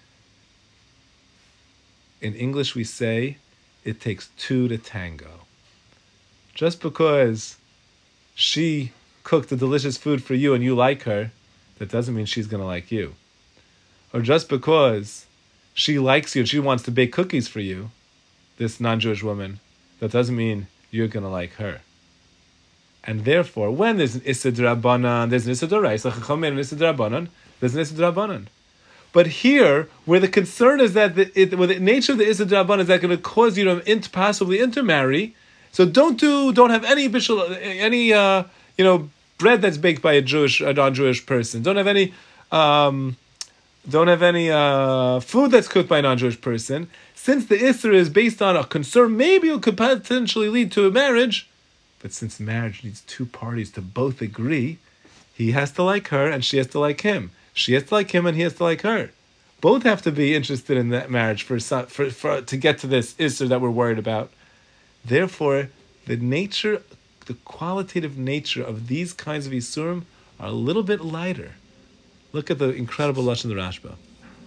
In English we say, it takes two to tango. Just because she cooked a delicious food for you and you like her, that doesn't mean she's going to like you. Or just because she likes you and she wants to bake cookies for you, this non-Jewish woman, that doesn't mean you're going to like her. And therefore, when there's an Issa D'Rabbanan, there's an Issa D'Oraisa, Chacham made an Issa D'Rabbanan, there's an Issa D'Rabbanan. But here, where the concern is that the, it, where the nature of the Issa D'Rabbanan is that going to cause you to inter, possibly intermarry, so don't do, don't have any bishul, any uh, you know, bread that's baked by a Jewish, a non-Jewish person. Don't have any, um, don't have any uh, food that's cooked by a non-Jewish person. Since the Isser is based on a concern, maybe it could potentially lead to a marriage. But since marriage needs two parties to both agree, he has to like her and she has to like him. She has to like him and he has to like her. Both have to be interested in that marriage for, for, for to get to this Isser that we're worried about. Therefore, the nature, the qualitative nature of these kinds of Isurim are a little bit lighter. Look at the incredible Lashon of the Rashba.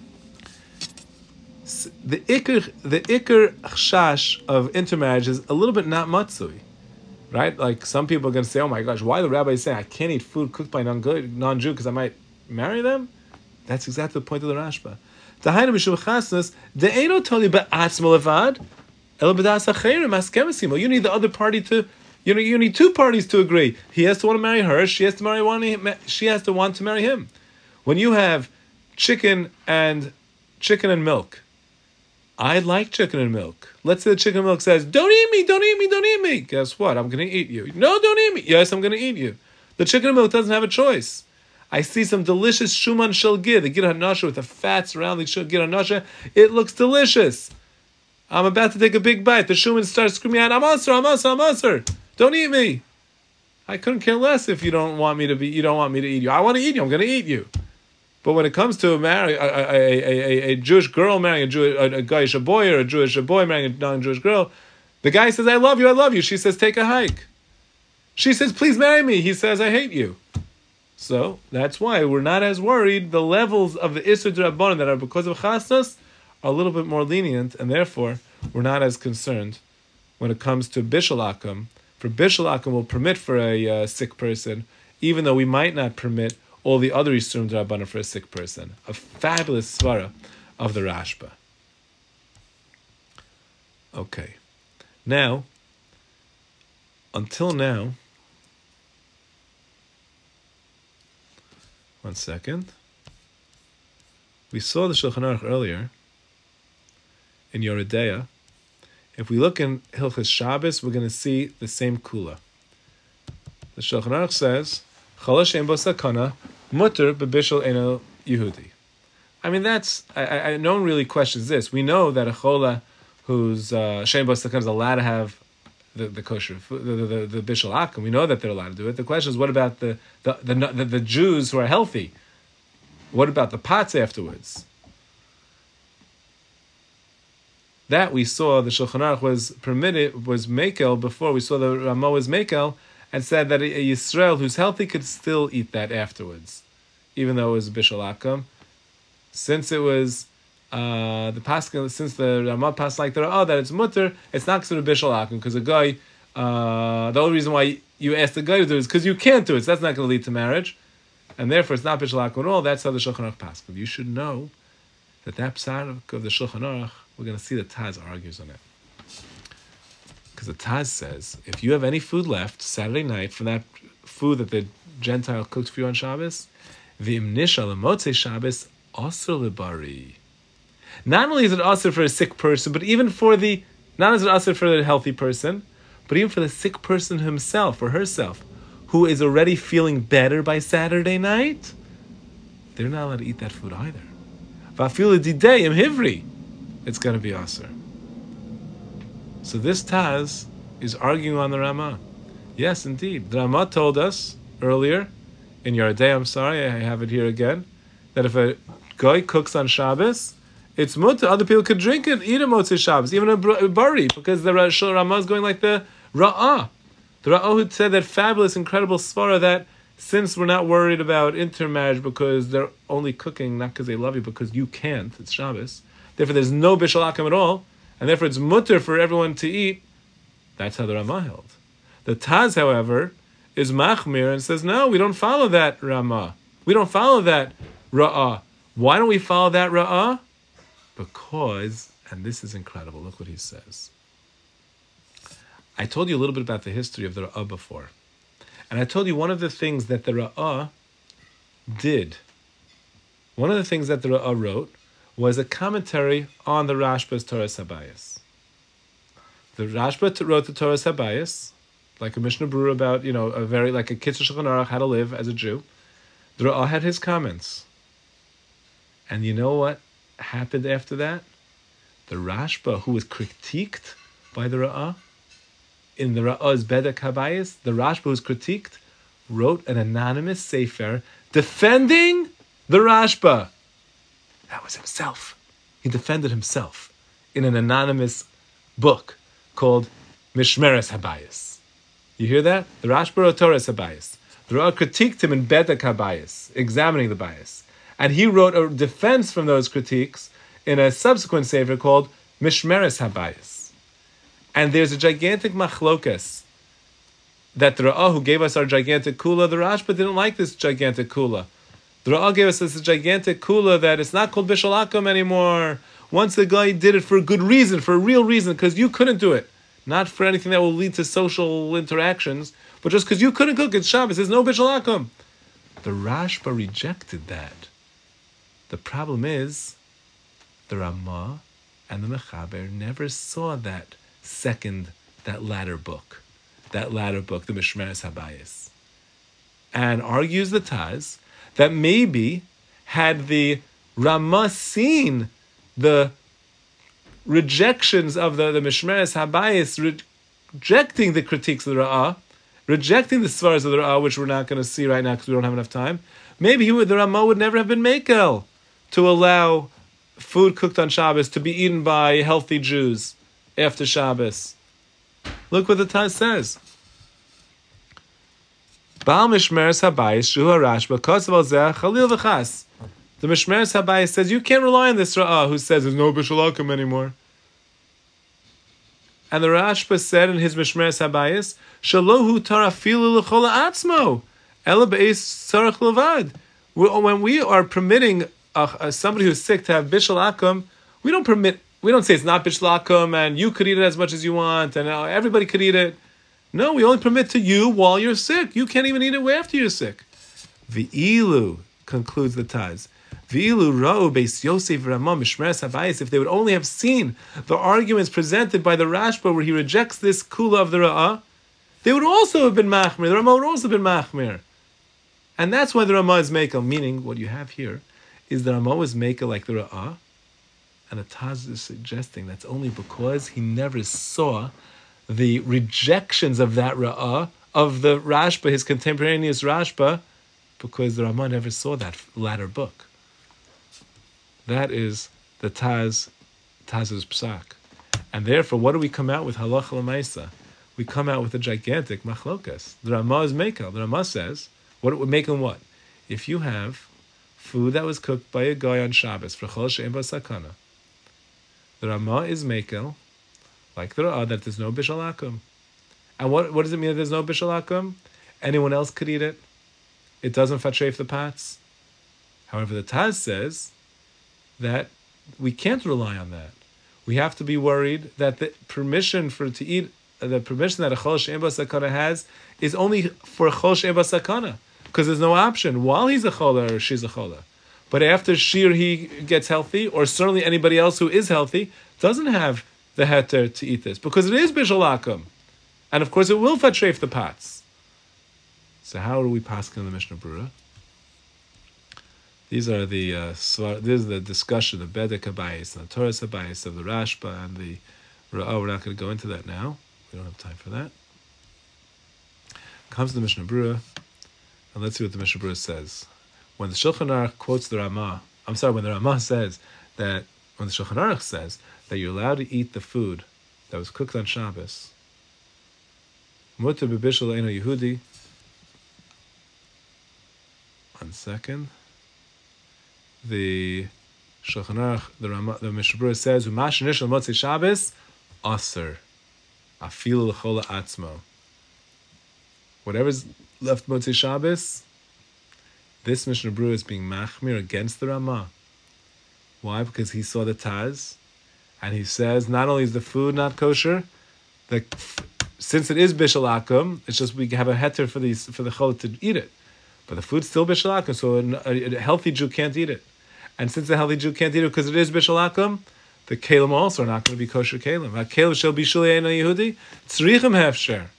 The ikr, the ikr chash of intermarriage is a little bit not matzui, right? Like some people are going to say, "Oh my gosh, why the rabbi is saying I can't eat food cooked by non-good non-Jew because I might marry them?" That's exactly the point of the Rashba. Dahainu mishum chasnas de'eno toli be'atzmo levad elo b'das acherim askemesim. You need the other party to, you know, you need two parties to agree. He has to want to marry her. She has to marry one. She has to want to marry him. When you have chicken and chicken and milk. I like chicken and milk. Let's say the chicken and milk says, don't eat me, don't eat me, don't eat me. Guess what? I'm going to eat you. No, don't eat me. Yes, I'm going to eat you. The chicken and milk doesn't have a choice. I see some delicious shuman shel gid, the gid hanasha with the fats around the gid hanasha. It looks delicious. I'm about to take a big bite. The shuman starts screaming out, I'm asr, I'm asr, I'm asr. Don't eat me. I couldn't care less if you don't want me to be, you don't want me to eat you. I want to eat you. I'm going to eat you. But when it comes to marry a, a, a, a, a Jewish girl marrying a Jewish a, a Goyish a boy, or a Jewish a boy marrying a non-Jewish girl, the guy says, I love you, I love you. She says, take a hike. She says, please marry me. He says, I hate you. So that's why we're not as worried. The levels of the Isur D'Rabbanan that are because of Chasnas are a little bit more lenient, and therefore we're not as concerned when it comes to Bishul Akum. For Bishul Akum, we'll permit for a uh, sick person, even though we might not permit all the other Yisurim D'Rabbanan for a sick person. A fabulous svara of the Rashba. Okay. Now, until now, one second. We saw the Shulchan Aruch earlier in Yoredeya. If we look in Hilchos Shabbos, we're going to see the same kula. The Shulchan Aruch says, Chol she'en bo sakana, mutter bebishul eno Yehudi. I mean, that's, I, I, no one really questions this. We know that a chola who's uh, she'en bo sakana is allowed to have the, the kosher, the, the, the, the bishul akum. We know that they're allowed to do it. The question is, what about the the, the, the, the Jews who are healthy? What about the pots afterwards? That we saw the Shulchan Aruch was permitted, was mekel before. We saw the Ramah was mekel, and said that a Yisrael who's healthy could still eat that afterwards, even though it was bishul akum. Since it was uh, the pasuk, since the Ramah passed like that, oh, that it's mutter, it's not considered bishul akum because a guy. Uh, the only reason why you ask the guy to do it is because you can't do it. So that's not going to lead to marriage, and therefore it's not bishul akum at all. That's how the Shulchan Aruch passed. You should know that that psarek of the Shulchan Aruch, we're going to see that Taz argues on it. Because Because the Taz says, if you have any food left Saturday night from that food that the Gentile cooked for you on Shabbos, v'imnisha l'motzei Shabbos asur lebari. Not only is it asur for a sick person, but even for the, not as it asur for the healthy person, but even for the sick person himself or herself, who is already feeling better by Saturday night, they're not allowed to eat that food either. V'afilu didei im hivri, it's going to be asur. So this Taz is arguing on the Ramah. Yes, indeed. The Ramah told us earlier, in Yardei, I'm sorry, I have it here again, that if a guy cooks on Shabbos, it's mutter, other people could drink it, eat a motzei Shabbos, even a bari, because the Ramah is going like the Ra'ah. The Ra'ah who said that fabulous, incredible svara that since we're not worried about intermarriage because they're only cooking, not because they love you, because you can't, it's Shabbos, therefore there's no bishul akum at all, and therefore it's mutter for everyone to eat. That's how the Ramah held. The Taz, however, is machmir and says, no, we don't follow that Ramah. We don't follow that Ra'ah. Why don't we follow that Ra'ah? Because, and this is incredible, look what he says. I told you a little bit about the history of the Ra'ah before. And I told you one of the things that the Ra'ah did, one of the things that the Ra'ah wrote was a commentary on the Rashba's Torah Habayis. The Rashba wrote the Torah Habayis, like a Mishnah Berurah about, you know, a very, like a Kitzur Shulchan Aruch, how to live as a Jew. The Ra'ah had his comments. And you know what happened after that? The Rashba, who was critiqued by the Ra'ah, in the Ra'ah's Bedek Habayis, the Rashba who was critiqued, wrote an anonymous sefer defending the Rashba. That was himself. He defended himself in an anonymous book called Mishmeres Habayis. You hear that? The Rashba wrote Torah Habayis. The Ra'ah critiqued him in Bedek Habayis, examining the bias. And he wrote a defense from those critiques in a subsequent sefer called Mishmeres Habayis. And there's a gigantic machlokas that the Ra'ah who gave us our gigantic kula, the Rashba didn't like this gigantic kula. The Ra'ah gave us this gigantic kula that it's not called bishul akum anymore. Once the guy did it for a good reason, for a real reason, because you couldn't do it. Not for anything that will lead to social interactions, but just because you couldn't cook, it's Shabbos, there's no bishul akum. The Rashba rejected that. The problem is, the Ramah and the Mechaber never saw that second, that latter book, that latter book, the Mishmeres Habayis, and argues the Taz that maybe had the Ramah seen the rejections of the, the Mishmeres Habayis, re- rejecting the critiques of the Ra'ah, rejecting the svaras of the Ra'ah, which we're not going to see right now because we don't have enough time, maybe he would, the Ramah would never have been mekel to allow food cooked on Shabbos to be eaten by healthy Jews after Shabbos. Look what the Taz says. Baal Mishmeres Habayis Shu HaRashba Kosav Al Zeh Chalil V'Chas. The Mishmeres Habayis says you can't rely on this Ra'ah who says there's no bishul akum anymore. And the Rashba said in his Mishmeres Habayis, Shalohu Tarafilu L'Chol Atzmo Ela Be'ez Tzarech Levad. When we are permitting uh, uh, somebody who's sick to have bishul akum, we don't permit. We don't say it's not bishul akum and you could eat it as much as you want and uh, everybody could eat it. No, we only permit to you while you're sick. You can't even eat it after you're sick. V'ilu, concludes the Taz. V'ilu ra'u beis Yosef Ramah Mishmeres Habayis. If they would only have seen the arguments presented by the Rashba where he rejects this kula of the Ra'ah, they would also have been machmir. The Ramah would also have been machmir. And that's why the Ramah is mekel. Meaning, what you have here is the Ramah was mekel like the Ra'ah, and the Taz is suggesting that's only because he never saw the rejections of that Ra'ah, of the Rashba, his contemporaneous Rashba, because the Ramah never saw that latter book. That is the Taz, Taz's psak. And therefore, what do we come out with halacha l'maisa? We come out with a gigantic machlokas. The Ramah is mekel. The Ramah says, what would make him what? If you have food that was cooked by a guy on Shabbos for chol she'en bo sakana, the Ramah is mekel, like the Ra'ah, that there's no bishul akum. And what, what does it mean that there's no bishul akum? Anyone else could eat it. It doesn't fatreif the pots. However, the Taz says that we can't rely on that. We have to be worried that the permission for to eat the permission that a chol she'en bo sakana has is only for a chol she'en bo sakana, because there's no option while he's a chola or she's a chola. But after she or he gets healthy, or certainly anybody else who is healthy, doesn't have the heter to eat this, because it is bishul akum. And of course it will fatreif the pots. So how do we paskin in the Mishnah Berurah? These are the uh, this is the discussion of Bedek Habayis and the Torah Habayis of the Rashba and the Ra'ah. We're not going to go into that now. We don't have time for that. Comes to the Mishnah Berurah, and let's see what the Mishnah Berurah says. When the Shulchan Aruch quotes the Ramah, I'm sorry, when the Ramah says that, when the Shulchan Aruch says that you're allowed to eat the food that was cooked on Shabbos, Mutter b'bishul eino Yehudi. One second. The Shulchan Aruch, the Ramah, the Mishnah Berurah says, "Umash nishal motzi Shabbos, aser, afilu l'chola atzmo." Whatever's left motzi Shabbos, this Mishnah Berurah is being machmir against the Ramah. Why? Because he saw the Taz, and he says not only is the food not kosher, the since it is bishul akum, it's just we have a heter for these for the chol to eat it, but the food's still bishul akum, so a, a healthy Jew can't eat it. And since the healthy Jew can't eat it because it is bishul akum, the kelim also are not going to be kosher kelim. Kelim shall be bishul eino Yehudi tzrichim hefsher.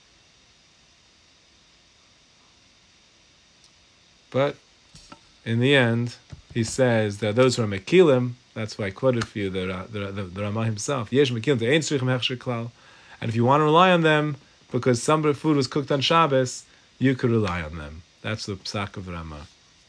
But in the end, he says that those who are mekilim, that's why I quoted for you the the, the, the Ramah himself. Yesh mekilim to ein tzrichim hefsher klal. And if you want to rely on them because some food was cooked on Shabbos, you could rely on them. That's the psak of the Ramah.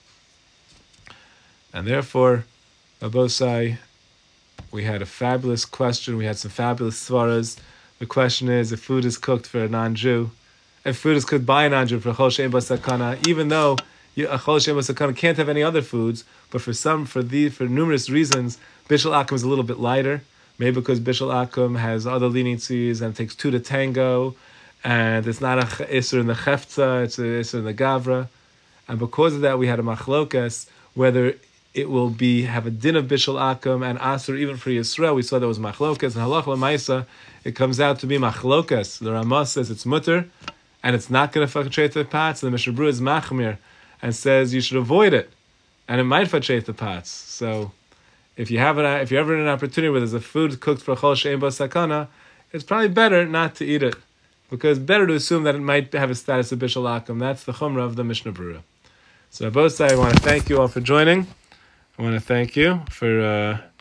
And therefore, Abosai, we had a fabulous question. We had some fabulous svaras. The question is, if food is cooked for a non-Jew, if food is cooked by a non-Jew for a chol she'en bo sakana, even though a chol she'en bo sakana can't have any other foods, but for some, for the for numerous reasons, bishul akum is a little bit lighter. Maybe because bishul akum has other leniencies and it takes two to tango, and it's not a isser in the chefza, it's a isser in the gavra, and because of that we had a machlokas whether it will be have a din of bishul akum and asur even for Yisrael. We saw there was machlokas, and halach l'maisa it comes out to be machlokas. The Ramah says it's mutter and it's not going to fatreif the pots. And the Mishnah Berurah is machmir and says you should avoid it, and it might fatreif the pots. So if you have an, if you're ever in an opportunity where there's a food cooked for chol she'en bo sakana, it's probably better not to eat it, because better to assume that it might have a status of bishul akum. That's the chumrah of the Mishnah Berurah. So both sides, I want to thank you all for joining. I want to thank you for uh,